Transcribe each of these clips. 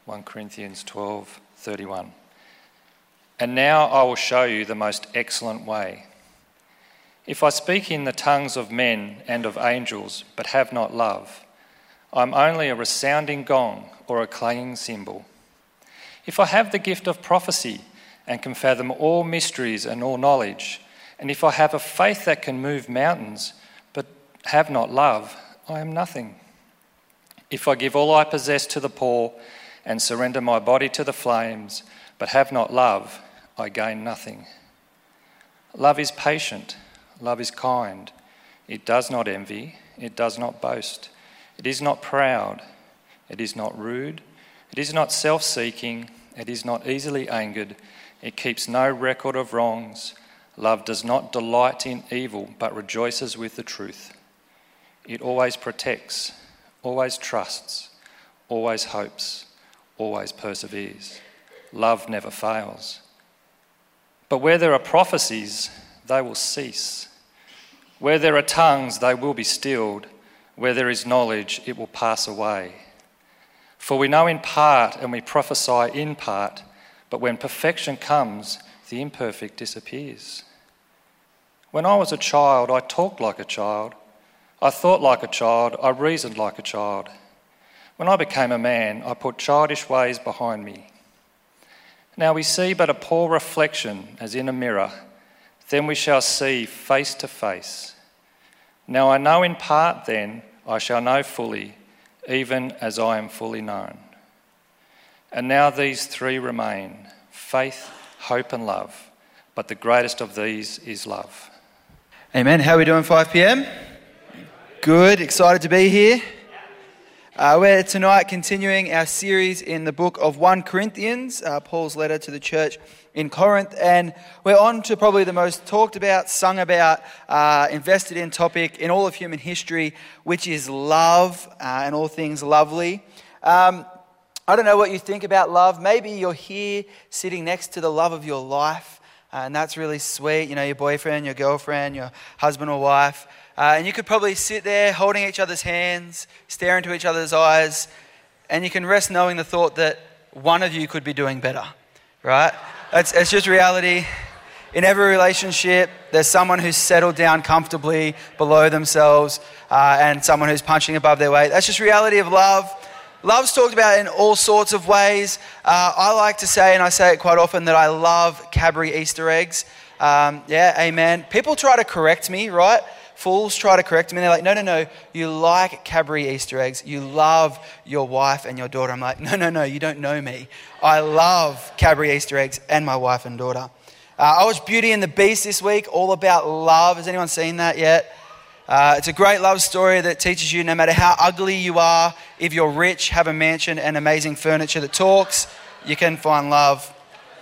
1 Corinthians 12:31. And now I will show you the most excellent way. If I speak in the tongues of men and of angels, but have not love, I am only a resounding gong or a clanging cymbal. If I have the gift of prophecy and can fathom all mysteries and all knowledge, and if I have a faith that can move mountains, but have not love, I am nothing. If I give all I possess to the poor and surrender my body to the flames, but have not love, I gain nothing. Love is patient. Love is kind. It does not envy. It does not boast. It is not proud. It is not rude. It is not self-seeking. It is not easily angered. It keeps no record of wrongs. Love does not delight in evil, but rejoices with the truth. It always protects, always trusts, always hopes, always perseveres. Love never fails. But where there are prophecies, they will cease. Where there are tongues, they will be stilled. Where there is knowledge, it will pass away. For we know in part and we prophesy in part, but when perfection comes, the imperfect disappears. When I was a child, I talked like a child. I thought like a child. I reasoned like a child. When I became a man, I put childish ways behind me. Now we see but a poor reflection as in a mirror. Then we shall see face to face. Now I know in part, then I shall know fully, even as I am fully known. And now these three remain: faith, hope and love. But the greatest of these is love. Amen. How are we doing, 5 p.m? Good. Excited to be here. We're tonight continuing our series in the book of 1 Corinthians, Paul's letter to the church in Corinth. And we're on to probably the most talked about, sung about, invested in topic in all of human history, which is love and all things lovely. I don't know what you think about love. Maybe you're here sitting next to the love of your life, and that's really sweet. You know, your boyfriend, your girlfriend, your husband or wife. And you could probably sit there holding each other's hands, staring into each other's eyes, and you can rest knowing the thought that one of you could be doing better, right? It's just reality. In every relationship, there's someone who's settled down comfortably below themselves and someone who's punching above their weight. That's just reality of love. Love's talked about in all sorts of ways. I like to say, and I say it quite often, that I love Cadbury Easter eggs. Amen. People try to correct me, right? Fools try to correct me. They're like, no, you like Cadbury Easter eggs. You love your wife and your daughter. I'm like, no, you don't know me. I love Cadbury Easter eggs and my wife and daughter. I watched Beauty and the Beast this week, all about love. Has anyone seen that yet? It's a great love story that teaches you no matter how ugly you are, if you're rich, have a mansion and amazing furniture that talks, you can find love.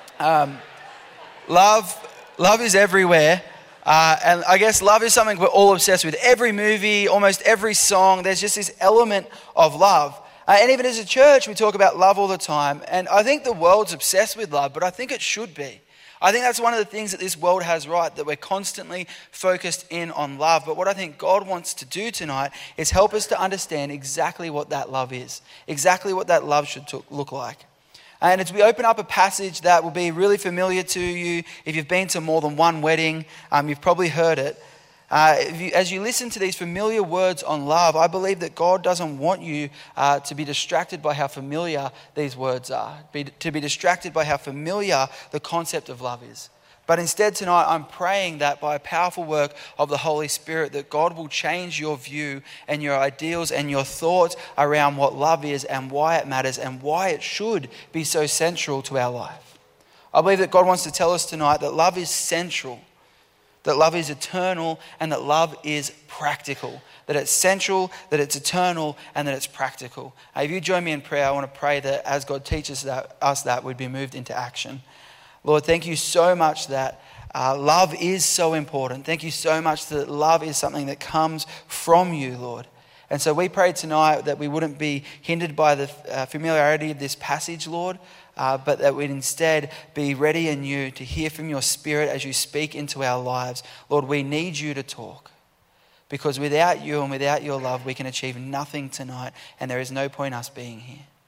Love is everywhere. And I guess love is something we're all obsessed with. Every movie, almost every song, there's just this element of love. And even as a church, we talk about love all the time. And I think the world's obsessed with love, but I think it should be. I think that's one of the things that this world has right, that we're constantly focused in on love. But what I think God wants to do tonight is help us to understand exactly what that love is, exactly what that love should look like. And as we open up a passage that will be really familiar to you, if you've been to more than one wedding, you've probably heard it. As you listen to these familiar words on love, I believe that God doesn't want you to be distracted by how familiar these words are, to be distracted by how familiar the concept of love is. But instead tonight, I'm praying that by a powerful work of the Holy Spirit, that God will change your view and your ideals and your thoughts around what love is and why it matters and why it should be so central to our life. I believe that God wants to tell us tonight that love is central, that love is eternal, and that love is practical. That it's central, that it's eternal, and that it's practical. If you join me in prayer, I want to pray that as God teaches us that, we'd be moved into action. Lord, thank you so much that love is so important. Thank you so much that love is something that comes from you, Lord. And so we pray tonight that we wouldn't be hindered by the familiarity of this passage, Lord, but that we'd instead be ready in you to hear from your Spirit as you speak into our lives. Lord, we need you to talk, because without you and without your love, we can achieve nothing tonight, and there is no point us being here.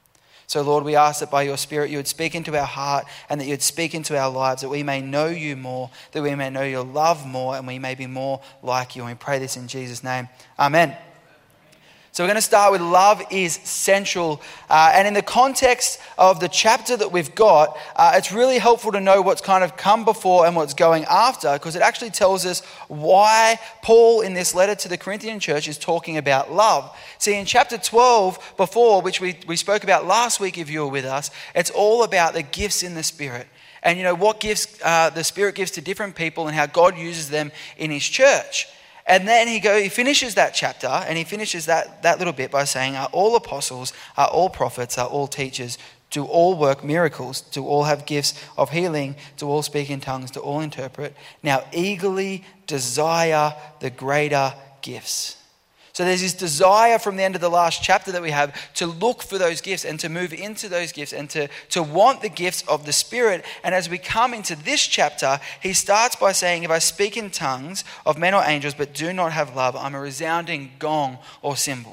So Lord, we ask that by your Spirit you would speak into our heart and that you would speak into our lives, that we may know you more, that we may know your love more, and we may be more like you. And we pray this in Jesus' name. Amen. So we're going to start with love is central. And in the context of the chapter that we've got, it's really helpful to know what's kind of come before and what's going after, because it actually tells us why Paul in this letter to the Corinthian church is talking about love. See, in chapter 12 before, which we spoke about last week if you were with us, it's all about the gifts in the Spirit. And what gifts the Spirit gives to different people and how God uses them in his church. And then he finishes that chapter, and he finishes that little bit by saying, are all apostles, are all prophets, are all teachers, do all work miracles, do all have gifts of healing, do all speak in tongues, do all interpret. Now eagerly desire the greater gifts. So there's this desire from the end of the last chapter that we have to look for those gifts and to move into those gifts and to want the gifts of the Spirit. And as we come into this chapter, he starts by saying, if I speak in tongues of men or angels but do not have love, I'm a resounding gong or cymbal.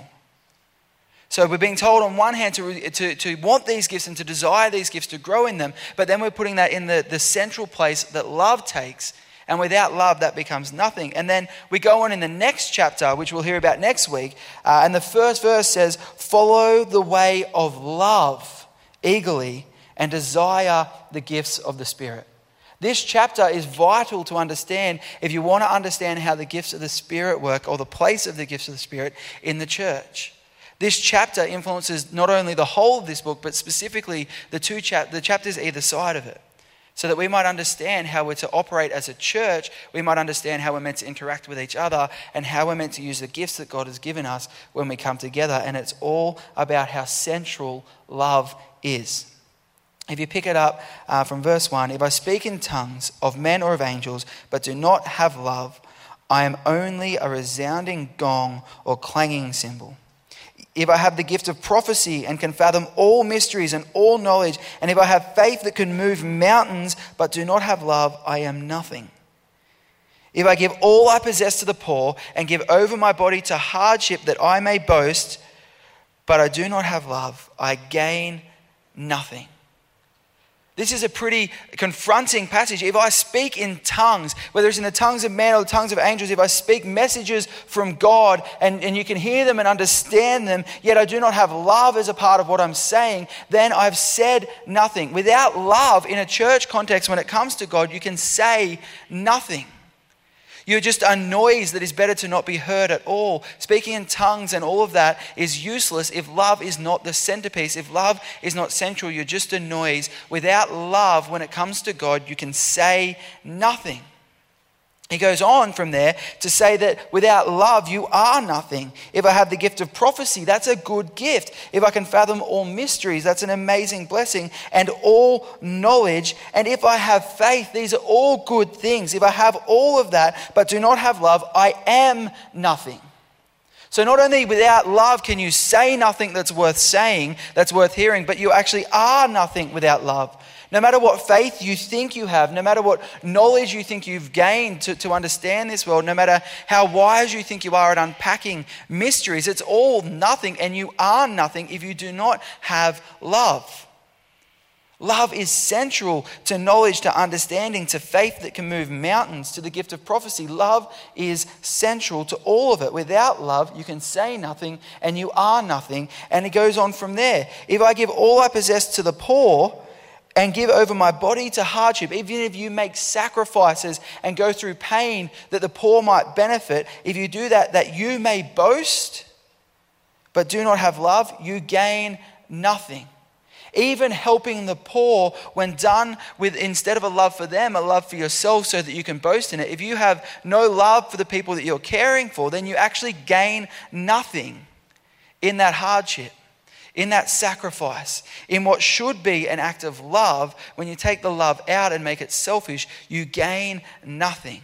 So we're being told on one hand to want these gifts and to desire these gifts, to grow in them, but then we're putting that in the central place that love takes. And without love, that becomes nothing. And then we go on in the next chapter, which we'll hear about next week. And the first verse says, follow the way of love eagerly and desire the gifts of the Spirit. This chapter is vital to understand if you want to understand how the gifts of the Spirit work, or the place of the gifts of the Spirit in the church. This chapter influences not only the whole of this book, but specifically the chapters either side of it. So that we might understand how we're to operate as a church, we might understand how we're meant to interact with each other, and how we're meant to use the gifts that God has given us when we come together. And it's all about how central love is. If you pick it up from verse 1, if I speak in tongues of men or of angels, but do not have love, I am only a resounding gong or clanging cymbal. If I have the gift of prophecy and can fathom all mysteries and all knowledge, and if I have faith that can move mountains but do not have love, I am nothing. If I give all I possess to the poor and give over my body to hardship that I may boast, but I do not have love, I gain nothing. This is a pretty confronting passage. If I speak in tongues, whether it's in the tongues of men or the tongues of angels, if I speak messages from God and you can hear them and understand them, yet I do not have love as a part of what I'm saying, then I've said nothing. Without love in a church context, when it comes to God, you can say nothing. You're just a noise that is better to not be heard at all. Speaking in tongues and all of that is useless if love is not the centerpiece. If love is not central, you're just a noise. Without love, when it comes to God, you can say nothing. He goes on from there to say that without love, you are nothing. If I have the gift of prophecy, that's a good gift. If I can fathom all mysteries, that's an amazing blessing, and all knowledge. And if I have faith, these are all good things. If I have all of that, but do not have love, I am nothing. So not only without love can you say nothing that's worth saying, that's worth hearing, but you actually are nothing without love. No matter what faith you think you have, no matter what knowledge you think you've gained to understand this world, no matter how wise you think you are at unpacking mysteries, it's all nothing, and you are nothing if you do not have love. Love is central to knowledge, to understanding, to faith that can move mountains, to the gift of prophecy. Love is central to all of it. Without love, you can say nothing and you are nothing. And it goes on from there. If I give all I possess to the poor and give over my body to hardship, even if you make sacrifices and go through pain that the poor might benefit, if you do that, that you may boast, but do not have love, you gain nothing. Even helping the poor, when done with, instead of a love for them, a love for yourself so that you can boast in it. If you have no love for the people that you're caring for, then you actually gain nothing in that hardship, in that sacrifice, in what should be an act of love. When you take the love out and make it selfish, you gain nothing.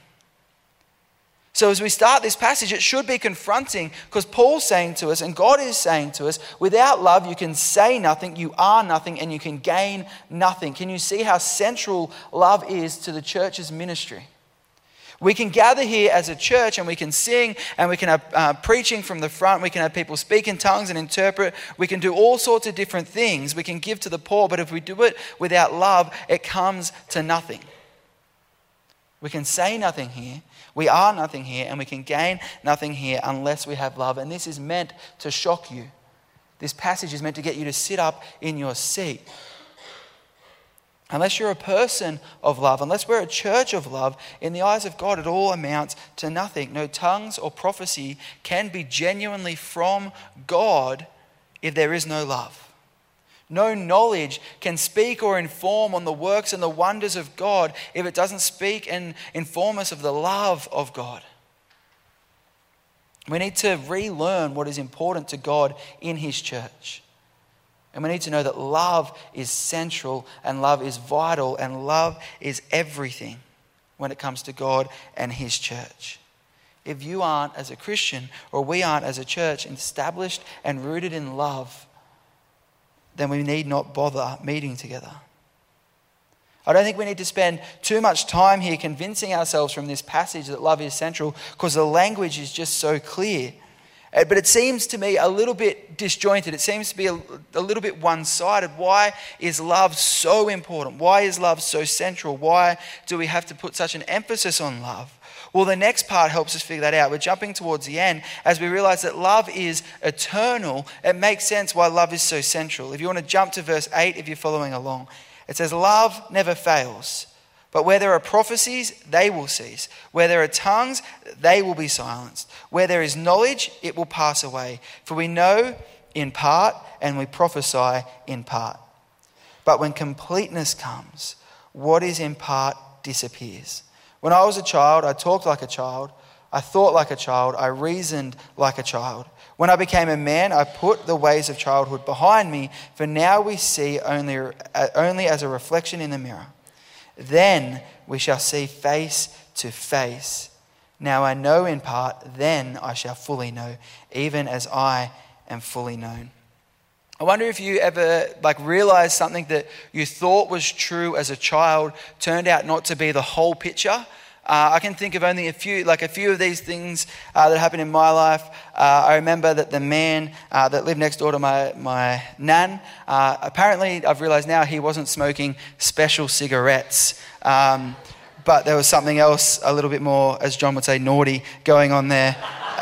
So as we start this passage, it should be confronting, because Paul's saying to us, and God is saying to us, without love you can say nothing, you are nothing, and you can gain nothing. Can you see how central love is to the church's ministry? We can gather here as a church and we can sing and we can have preaching from the front. We can have people speak in tongues and interpret. We can do all sorts of different things. We can give to the poor, but if we do it without love, it comes to nothing. We can say nothing here. We are nothing here, and we can gain nothing here unless we have love. And this is meant to shock you. This passage is meant to get you to sit up in your seat. Unless you're a person of love, unless we're a church of love, in the eyes of God, it all amounts to nothing. No tongues or prophecy can be genuinely from God if there is no love. No knowledge can speak or inform on the works and the wonders of God if it doesn't speak and inform us of the love of God. We need to relearn what is important to God in his church. And we need to know that love is central and love is vital and love is everything when it comes to God and his church. If you aren't, as a Christian, or we aren't as a church, established and rooted in love, then we need not bother meeting together. I don't think we need to spend too much time here convincing ourselves from this passage that love is central, because the language is just so clear. But it seems to me a little bit disjointed. It seems to be a little bit one-sided. Why is love so important? Why is love so central? Why do we have to put such an emphasis on love? Well, the next part helps us figure that out. We're jumping towards the end as we realize that love is eternal. It makes sense why love is so central. If you want to jump to verse 8, if you're following along, it says, love never fails. But where there are prophecies, they will cease. Where there are tongues, they will be silenced. Where there is knowledge, it will pass away. For we know in part and we prophesy in part. But when completeness comes, what is in part disappears. When I was a child, I talked like a child. I thought like a child. I reasoned like a child. When I became a man, I put the ways of childhood behind me. For now we see only as a reflection in the mirror. Then we shall see face to face. Now I know in part, then I shall fully know, even as I am fully known. I wonder if you ever realized something that you thought was true as a child turned out not to be the whole picture. I can think of only a few of these things that happened in my life. I remember that the man that lived next door to my nan, apparently I've realized now he wasn't smoking special cigarettes. But there was something else a little bit more, as John would say, naughty going on there.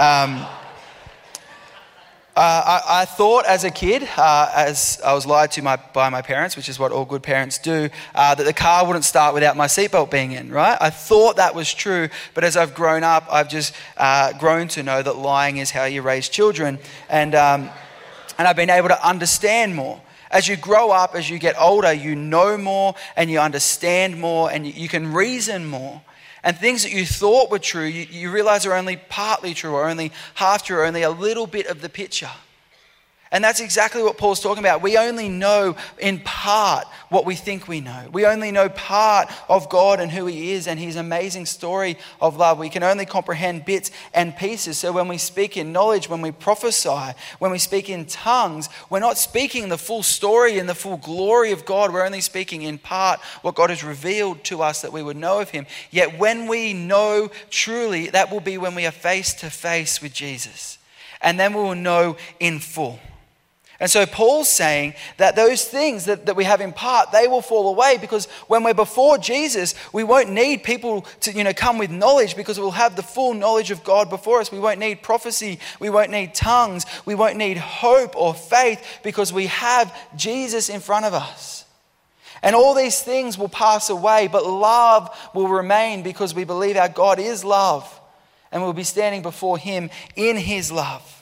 I thought as a kid, as I was lied to by my parents, which is what all good parents do, that the car wouldn't start without my seatbelt being in, right? I thought that was true, but as I've grown up, I've just grown to know that lying is how you raise children, and I've been able to understand more. As you grow up, as you get older, you know more and you understand more and you can reason more. And things that you thought were true, you realize are only partly true or only half true or only a little bit of the picture. And that's exactly what Paul's talking about. We only know in part what we think we know. We only know part of God and who he is and his amazing story of love. We can only comprehend bits and pieces. So when we speak in knowledge, when we prophesy, when we speak in tongues, we're not speaking the full story and the full glory of God. We're only speaking in part what God has revealed to us that we would know of him. Yet when we know truly, that will be when we are face to face with Jesus. And then we will know in full. And so Paul's saying that those things that we have in part, they will fall away, because when we're before Jesus, we won't need people to come with knowledge, because we'll have the full knowledge of God before us. We won't need prophecy. We won't need tongues. We won't need hope or faith, because we have Jesus in front of us. And all these things will pass away, but love will remain, because we believe our God is love and we'll be standing before him in his love.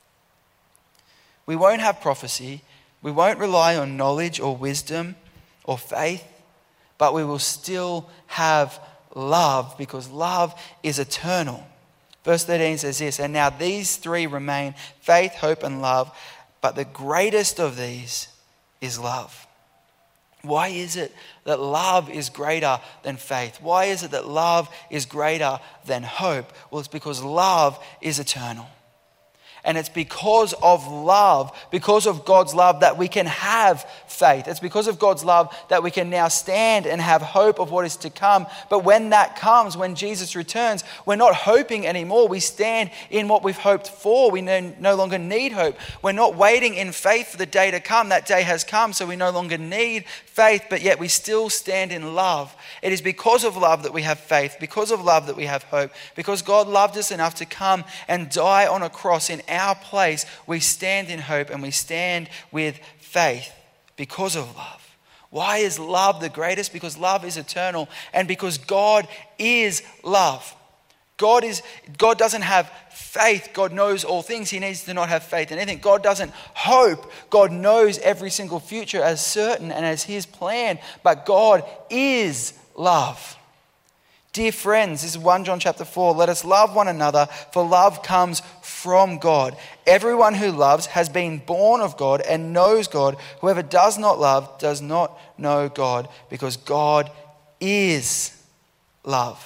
We won't have prophecy, we won't rely on knowledge or wisdom or faith, but we will still have love, because love is eternal. Verse 13 says this, and now these three remain, faith, hope, and love, but the greatest of these is love. Why is it that love is greater than faith? Why is it that love is greater than hope? Well, it's because love is eternal. And it's because of love, because of God's love, that we can have faith. It's because of God's love that we can now stand and have hope of what is to come. But when that comes, when Jesus returns, we're not hoping anymore. We stand in what we've hoped for. We no longer need hope. We're not waiting in faith for the day to come. That day has come, so we no longer need faith, but yet we still stand in love. It is because of love that we have faith, because of love that we have hope, because God loved us enough to come and die on a cross in our place. We stand in hope and we stand with faith because of love. Why is love the greatest? Because love is eternal and because God is love. God doesn't have faith. God knows all things. He needs to not have faith in anything. God doesn't hope. God knows every single future as certain and as his plan. But God is love. Dear friends, this is 1 John chapter 4. Let us love one another, for love comes from God. Everyone who loves has been born of God and knows God. Whoever does not love does not know God, because God is love.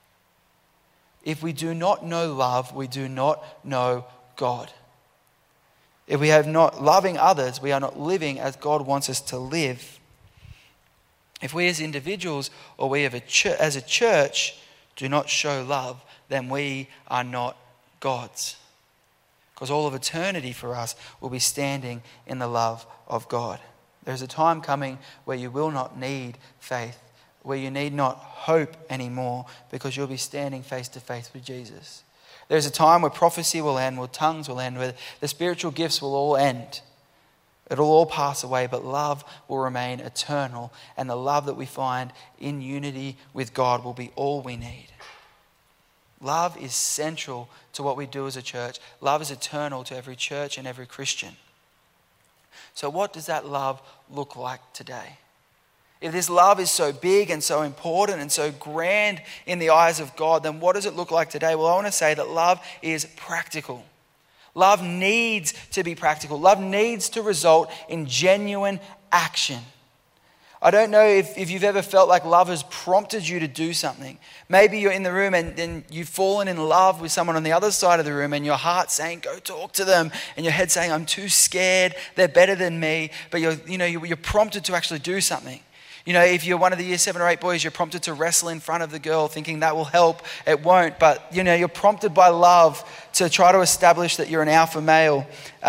If we do not know love, we do not know God. If we have not loving others, we are not living as God wants us to live. If we as individuals or we as a church do not show love, then we are not God's. Because all of eternity for us will be standing in the love of God. There's a time coming where you will not need faith, where you need not hope anymore, because you'll be standing face to face with Jesus. There's a time where prophecy will end, where tongues will end, where the spiritual gifts will all end. It'll all pass away, but love will remain eternal, and the love that we find in unity with God will be all we need. Love is central to what we do as a church. Love is eternal to every church and every Christian. So what does that love look like today? If this love is so big and so important and so grand in the eyes of God, then what does it look like today? Well, I want to say that love is practical. Love needs to be practical. Love needs to result in genuine action. I don't know if you've ever felt like love has prompted you to do something. Maybe you're in the room and you've fallen in love with someone on the other side of the room, and your heart's saying, go talk to them. And your head's saying, I'm too scared. They're better than me. But you're prompted to actually do something. You know, if you're one of the year 7 or 8 boys, you're prompted to wrestle in front of the girl thinking that will help. It won't. But, you're prompted by love to try to establish that you're an alpha male.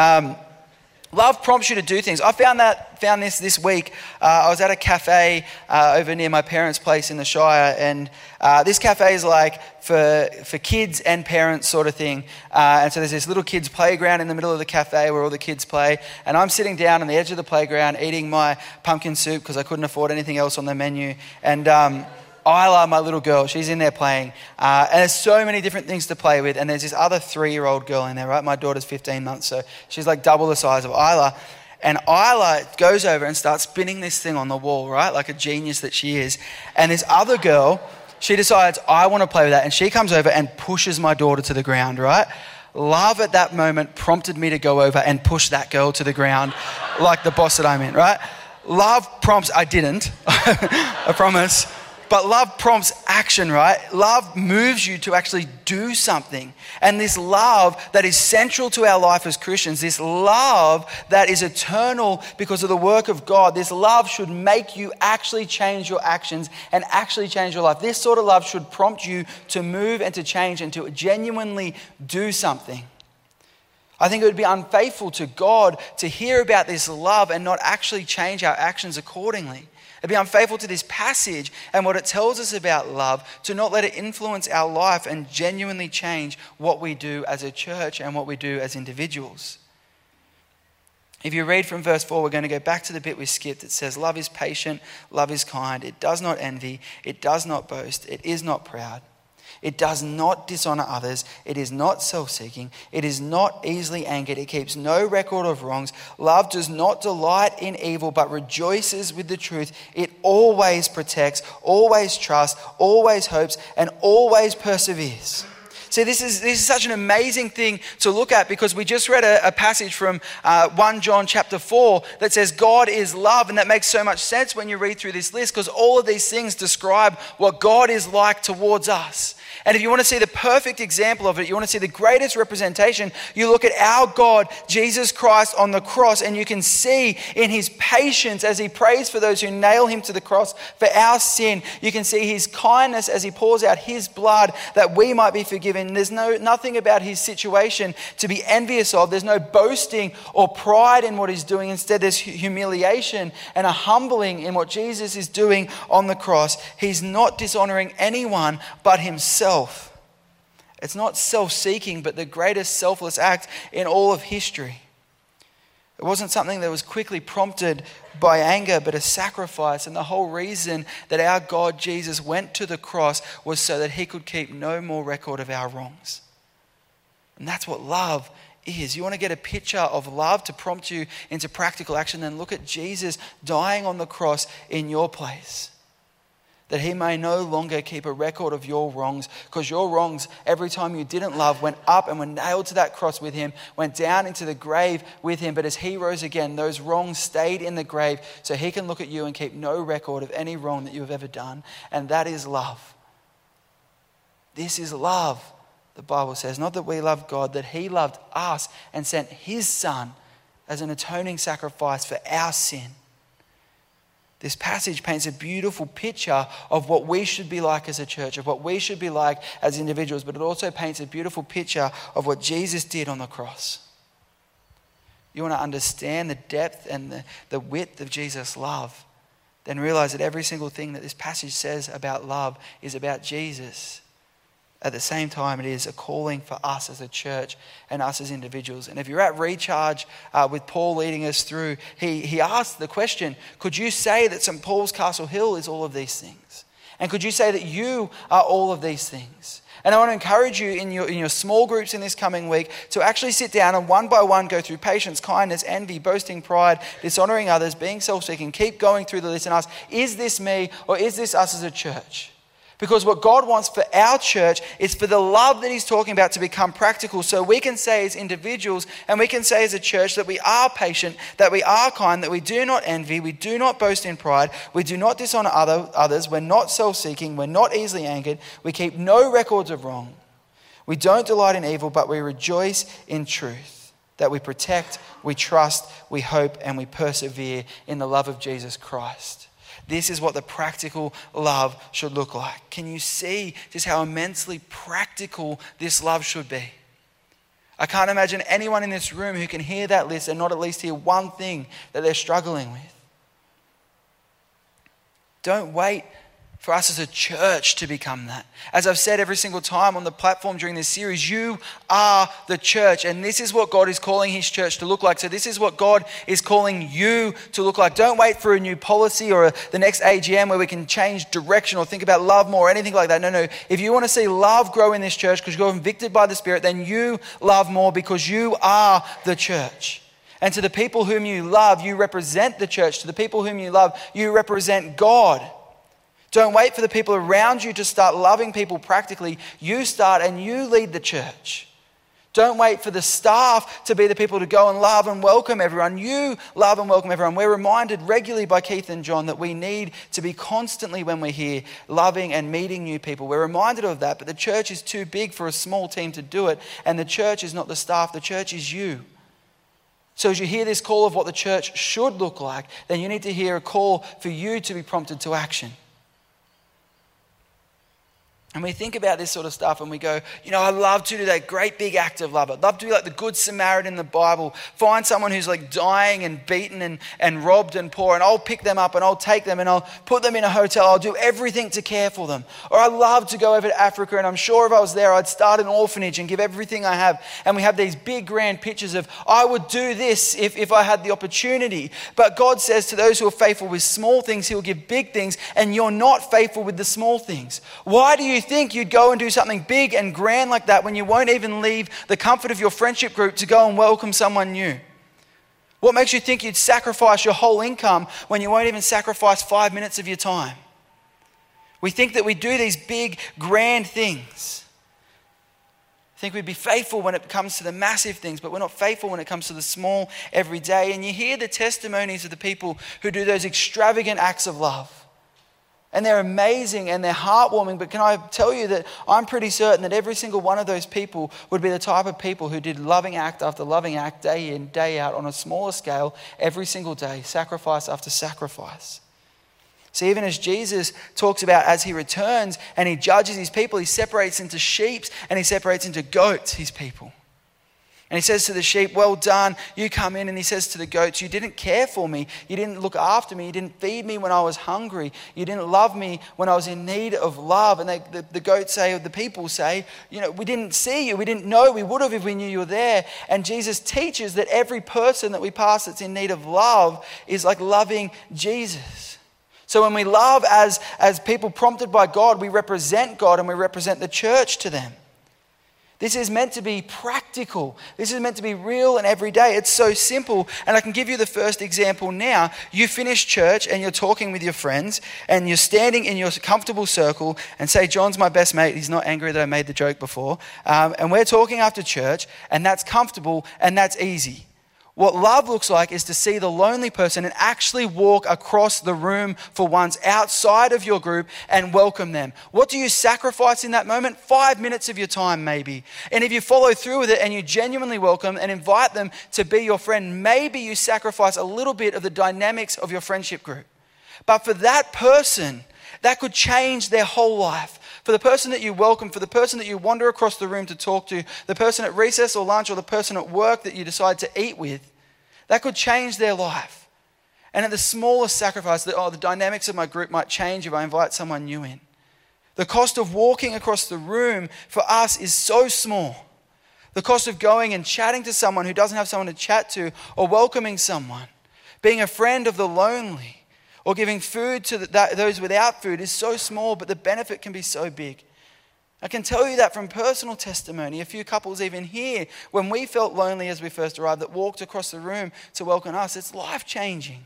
Love prompts you to do things. I found this week. I was at a cafe over near my parents' place in the Shire, and this cafe is like for kids and parents sort of thing. And so there's this little kids' playground in the middle of the cafe where all the kids play, and I'm sitting down on the edge of the playground eating my pumpkin soup because I couldn't afford anything else on the menu. And Isla, my little girl, she's in there playing. And there's so many different things to play with. And there's this other 3-year-old girl in there, right? My daughter's 15 months, so she's like double the size of Isla. And Isla goes over and starts spinning this thing on the wall, right? Like a genius that she is. And this other girl, she decides, I want to play with that. And she comes over and pushes my daughter to the ground, right? Love at that moment prompted me to go over and push that girl to the ground like the boss that I'm in, right? Love prompts, I didn't, I promise. But love prompts action, right? Love moves you to actually do something. And this love that is central to our life as Christians, this love that is eternal because of the work of God, this love should make you actually change your actions and actually change your life. This sort of love should prompt you to move and to change and to genuinely do something. I think it would be unfaithful to God to hear about this love and not actually change our actions accordingly. It'd be unfaithful to this passage and what it tells us about love to not let it influence our life and genuinely change what we do as a church and what we do as individuals. If you read from verse 4, we're going to go back to the bit we skipped. It says, love is patient, love is kind, it does not envy, it does not boast, it is not proud. It does not dishonor others. It is not self-seeking. It is not easily angered. It keeps no record of wrongs. Love does not delight in evil, but rejoices with the truth. It always protects, always trusts, always hopes, and always perseveres. See, this is such an amazing thing to look at, because we just read a passage from 1 John chapter 4 that says God is love, and that makes so much sense when you read through this list, because all of these things describe what God is like towards us. And if you want to see the perfect example of it, you want to see the greatest representation, you look at our God, Jesus Christ, on the cross, and you can see in his patience as he prays for those who nail him to the cross for our sin. You can see his kindness as he pours out his blood that we might be forgiven. There's nothing about his situation to be envious of. There's no boasting or pride in what he's doing. Instead, there's humiliation and a humbling in what Jesus is doing on the cross. He's not dishonoring anyone but himself. It's not self-seeking, but the greatest selfless act in all of history. It wasn't something that was quickly prompted by anger, but a sacrifice. And the whole reason that our God Jesus went to the cross was so that he could keep no more record of our wrongs. And that's what love is. You want to get a picture of love to prompt you into practical action, then look at Jesus dying on the cross in your place, that he may no longer keep a record of your wrongs, because your wrongs, every time you didn't love, went up and were nailed to that cross with him, went down into the grave with him. But as he rose again, those wrongs stayed in the grave, so he can look at you and keep no record of any wrong that you have ever done. And that is love. This is love, the Bible says. Not that we love God, that he loved us and sent his son as an atoning sacrifice for our sin. This passage paints a beautiful picture of what we should be like as a church, of what we should be like as individuals, but it also paints a beautiful picture of what Jesus did on the cross. You want to understand the depth and the width of Jesus' love, then realize that every single thing that this passage says about love is about Jesus. At the same time, it is a calling for us as a church and us as individuals. And if you're at Recharge with Paul leading us through, he asked the question, could you say that St. Paul's Castle Hill is all of these things? And could you say that you are all of these things? And I want to encourage you in your small groups in this coming week to actually sit down and one by one go through patience, kindness, envy, boasting, pride, dishonoring others, being self-seeking. Keep going through the list and ask, is this me or is this us as a church? Because what God wants for our church is for the love that he's talking about to become practical, so we can say as individuals and we can say as a church that we are patient, that we are kind, that we do not envy, we do not boast in pride, we do not dishonor others, we're not self-seeking, we're not easily angered, we keep no records of wrong, we don't delight in evil, but we rejoice in truth, that we protect, we trust, we hope, and we persevere in the love of Jesus Christ. This is what the practical love should look like. Can you see just how immensely practical this love should be? I can't imagine anyone in this room who can hear that list and not at least hear one thing that they're struggling with. Don't wait for us as a church to become that. As I've said every single time on the platform during this series, you are the church, and this is what God is calling his church to look like. So this is what God is calling you to look like. Don't wait for a new policy or the next AGM where we can change direction or think about love more or anything like that. No. If you want to see love grow in this church because you're convicted by the Spirit, then you love more because you are the church. And to the people whom you love, you represent the church. To the people whom you love, you represent God. Don't wait for the people around you to start loving people practically. You start and you lead the church. Don't wait for the staff to be the people to go and love and welcome everyone. You love and welcome everyone. We're reminded regularly by Keith and John that we need to be constantly, when we're here, loving and meeting new people. We're reminded of that, but the church is too big for a small team to do it. And the church is not the staff, the church is you. So as you hear this call of what the church should look like, then you need to hear a call for you to be prompted to action. And we think about this sort of stuff and we go, I love to do that great big act of love. I'd love to be like the Good Samaritan in the Bible. Find someone who's like dying and beaten and robbed and poor, and I'll pick them up and I'll take them and I'll put them in a hotel. I'll do everything to care for them. Or I love to go over to Africa, and I'm sure if I was there, I'd start an orphanage and give everything I have. And we have these big grand pictures of, I would do this if I had the opportunity. But God says to those who are faithful with small things, he will give big things, and you're not faithful with the small things. Why do you think you'd go and do something big and grand like that when you won't even leave the comfort of your friendship group to go and welcome someone new? What makes you think you'd sacrifice your whole income when you won't even sacrifice 5 minutes of your time? We think that we do these big, grand things. I think we'd be faithful when it comes to the massive things, but we're not faithful when it comes to the small every day. And you hear the testimonies of the people who do those extravagant acts of love. And they're amazing and they're heartwarming. But can I tell you that I'm pretty certain that every single one of those people would be the type of people who did loving act after loving act, day in, day out, on a smaller scale, every single day, sacrifice after sacrifice. See, even as Jesus talks about as he returns and he judges his people, he separates into sheep and he separates into goats, his people. And he says to the sheep, well done, you come in. And he says to the goats, you didn't care for me. You didn't look after me. You didn't feed me when I was hungry. You didn't love me when I was in need of love. And the goats say, or the people say, we didn't see you. We didn't know. We would have if we knew you were there. And Jesus teaches that every person that we pass that's in need of love is like loving Jesus. So when we love as people prompted by God, we represent God and we represent the church to them. This is meant to be practical. This is meant to be real and everyday. It's so simple. And I can give you the first example now. You finish church and you're talking with your friends and you're standing in your comfortable circle and say, John's my best mate. He's not angry that I made the joke before. And we're talking after church and that's comfortable and that's easy. What love looks like is to see the lonely person and actually walk across the room for once outside of your group and welcome them. What do you sacrifice in that moment? 5 minutes of your time maybe. And if you follow through with it and you genuinely welcome and invite them to be your friend, maybe you sacrifice a little bit of the dynamics of your friendship group. But for that person, that could change their whole life. For the person that you welcome, for the person that you wander across the room to talk to, the person at recess or lunch or the person at work that you decide to eat with, that could change their life. And at the smallest sacrifice, the dynamics of my group might change if I invite someone new in. The cost of walking across the room for us is so small. The cost of going and chatting to someone who doesn't have someone to chat to, or welcoming someone, being a friend of the lonely, or giving food to those without food is so small, but the benefit can be so big. I can tell you that from personal testimony. A few couples even here, when we felt lonely as we first arrived, that walked across the room to welcome us, it's life-changing.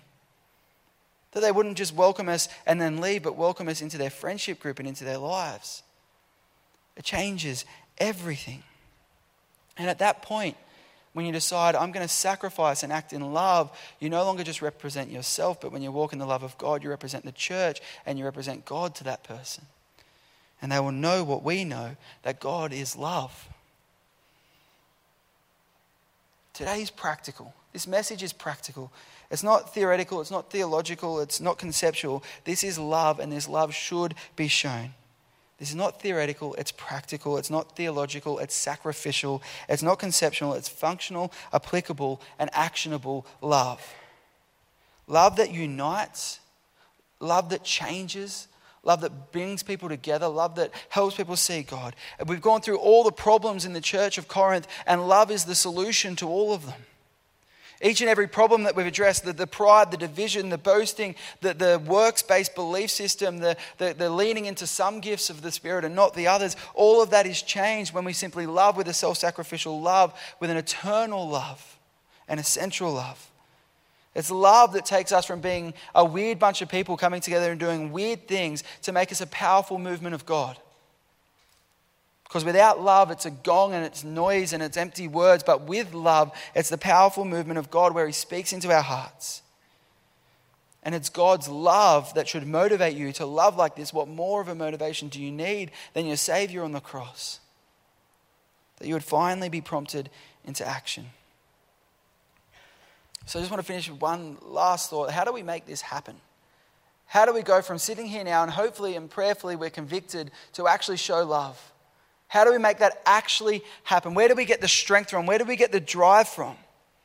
That they wouldn't just welcome us and then leave, but welcome us into their friendship group and into their lives. It changes everything. And at that point, when you decide, I'm going to sacrifice and act in love, you no longer just represent yourself, but when you walk in the love of God, you represent the church and you represent God to that person. And they will know what we know, that God is love. Today's practical. This message is practical. It's not theoretical, it's not theological, it's not conceptual. This is love, and this love should be shown. This is not theoretical, it's practical, it's not theological, it's sacrificial, it's not conceptual, it's functional, applicable, and actionable love. Love that unites, love that changes, love that brings people together, love that helps people see God. And we've gone through all the problems in the church of Corinth, and love is the solution to all of them. Each and every problem that we've addressed, the pride, the division, the boasting, the works-based belief system, the leaning into some gifts of the Spirit and not the others, all of that is changed when we simply love with a self-sacrificial love, with an eternal love, an essential love. It's love that takes us from being a weird bunch of people coming together and doing weird things to make us a powerful movement of God. Because without love, it's a gong and it's noise and it's empty words. But with love, it's the powerful movement of God where He speaks into our hearts. And it's God's love that should motivate you to love like this. What more of a motivation do you need than your Savior on the cross? That you would finally be prompted into action. So I just want to finish with one last thought. How do we make this happen? How do we go from sitting here now and hopefully and prayerfully we're convicted to actually show love? How do we make that actually happen? Where do we get the strength from? Where do we get the drive from?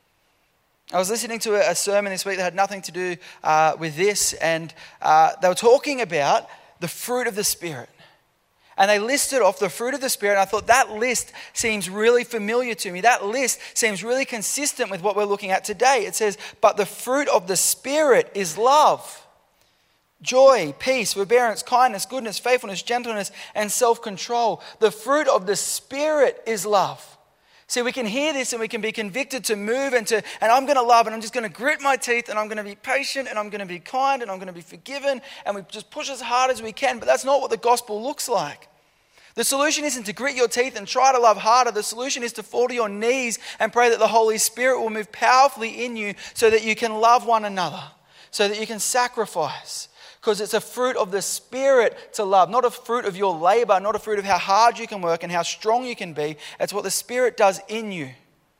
I was listening to a sermon this week that had nothing to do with this, and they were talking about the fruit of the Spirit. And they listed off the fruit of the Spirit, and I thought that list seems really familiar to me. That list seems really consistent with what we're looking at today. It says, but the fruit of the Spirit is love, joy, peace, forbearance, kindness, goodness, faithfulness, gentleness, and self-control. The fruit of the Spirit is love. See, we can hear this and we can be convicted to move and I'm going to love and I'm just going to grit my teeth and I'm going to be patient and I'm going to be kind and I'm going to be forgiven, and we just push as hard as we can. But that's not what the gospel looks like. The solution isn't to grit your teeth and try to love harder. The solution is to fall to your knees and pray that the Holy Spirit will move powerfully in you so that you can love one another, so that you can sacrifice. Because it's a fruit of the Spirit to love, not a fruit of your labor, not a fruit of how hard you can work and how strong you can be. It's what the Spirit does in you.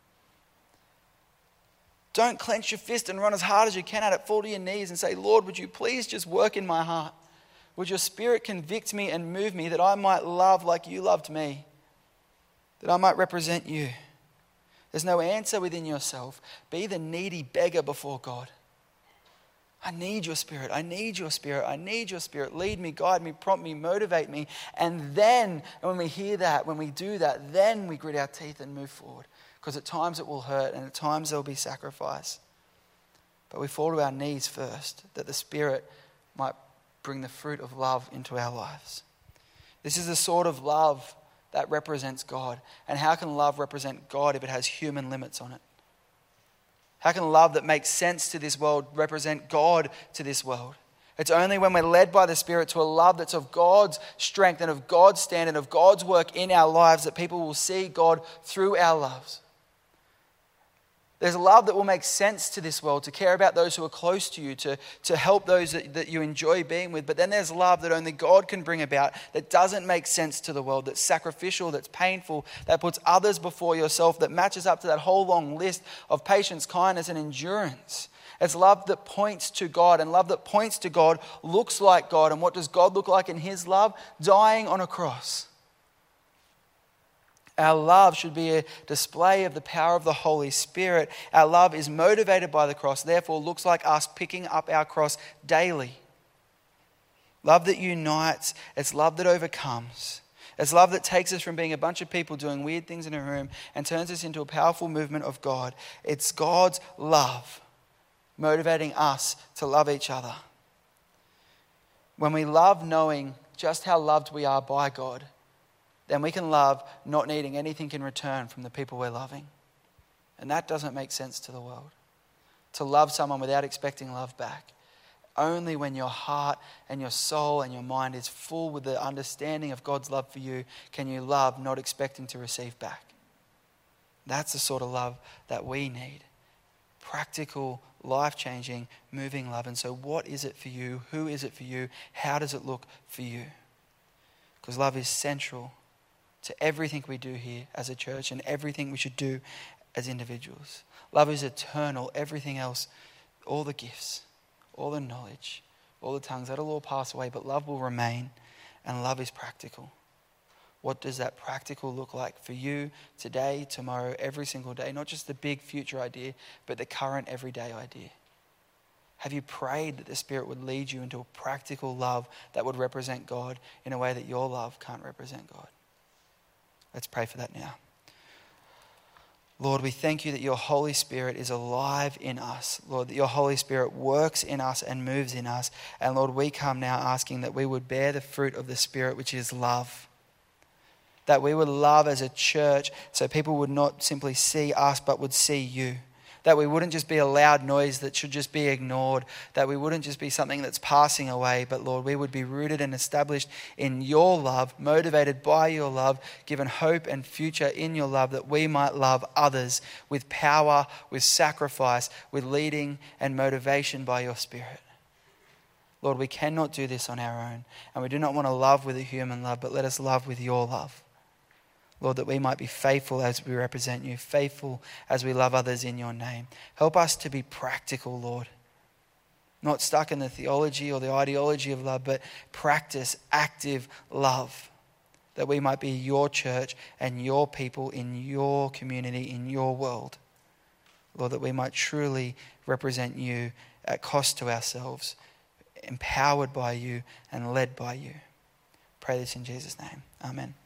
Don't clench your fist and run as hard as you can at it. Fall to your knees and say, Lord, would you please just work in my heart? Would your Spirit convict me and move me that I might love like you loved me? That I might represent you. There's no answer within yourself. Be the needy beggar before God. I need your Spirit. I need your Spirit. I need your Spirit. Lead me, guide me, prompt me, motivate me. And then, when we hear that, when we do that, then we grit our teeth and move forward. Because at times it will hurt and at times there will be sacrifice. But we fall to our knees first, that the Spirit might bring the fruit of love into our lives. This is the sort of love that represents God. And how can love represent God if it has human limits on it? How can love that makes sense to this world represent God to this world? It's only when we're led by the Spirit to a love that's of God's strength and of God's standard, of God's work in our lives, that people will see God through our loves. There's a love that will make sense to this world, to care about those who are close to you, to help those that you enjoy being with. But then there's love that only God can bring about, that doesn't make sense to the world, that's sacrificial, that's painful, that puts others before yourself, that matches up to that whole long list of patience, kindness, and endurance. It's love that points to God, and love that points to God looks like God. And what does God look like in his love? Dying on a cross. Our love should be a display of the power of the Holy Spirit. Our love is motivated by the cross, therefore looks like us picking up our cross daily. Love that unites, it's love that overcomes. It's love that takes us from being a bunch of people doing weird things in a room and turns us into a powerful movement of God. It's God's love motivating us to love each other. When we love knowing just how loved we are by God, then we can love not needing anything in return from the people we're loving. And that doesn't make sense to the world. To love someone without expecting love back. Only when your heart and your soul and your mind is full with the understanding of God's love for you can you love not expecting to receive back. That's the sort of love that we need. Practical, life-changing, moving love. And so what is it for you? Who is it for you? How does it look for you? Because love is central to everything we do here as a church and everything we should do as individuals. Love is eternal. Everything else, all the gifts, all the knowledge, all the tongues, that'll all pass away, but love will remain, and love is practical. What does that practical look like for you today, tomorrow, every single day? Not just the big future idea, but the current everyday idea. Have you prayed that the Spirit would lead you into a practical love that would represent God in a way that your love can't represent God? Let's pray for that now. Lord, we thank you that your Holy Spirit is alive in us. Lord, that your Holy Spirit works in us and moves in us. And Lord, we come now asking that we would bear the fruit of the Spirit, which is love. That we would love as a church so people would not simply see us but would see you. That we wouldn't just be a loud noise that should just be ignored. That we wouldn't just be something that's passing away. But Lord, we would be rooted and established in your love, motivated by your love, given hope and future in your love, that we might love others with power, with sacrifice, with leading and motivation by your Spirit. Lord, we cannot do this on our own. And we do not want to love with a human love, but let us love with your love. Lord, that we might be faithful as we represent you, faithful as we love others in your name. Help us to be practical, Lord. Not stuck in the theology or the ideology of love, but practice active love. That we might be your church and your people in your community, in your world. Lord, that we might truly represent you at cost to ourselves, empowered by you and led by you. Pray this in Jesus' name. Amen.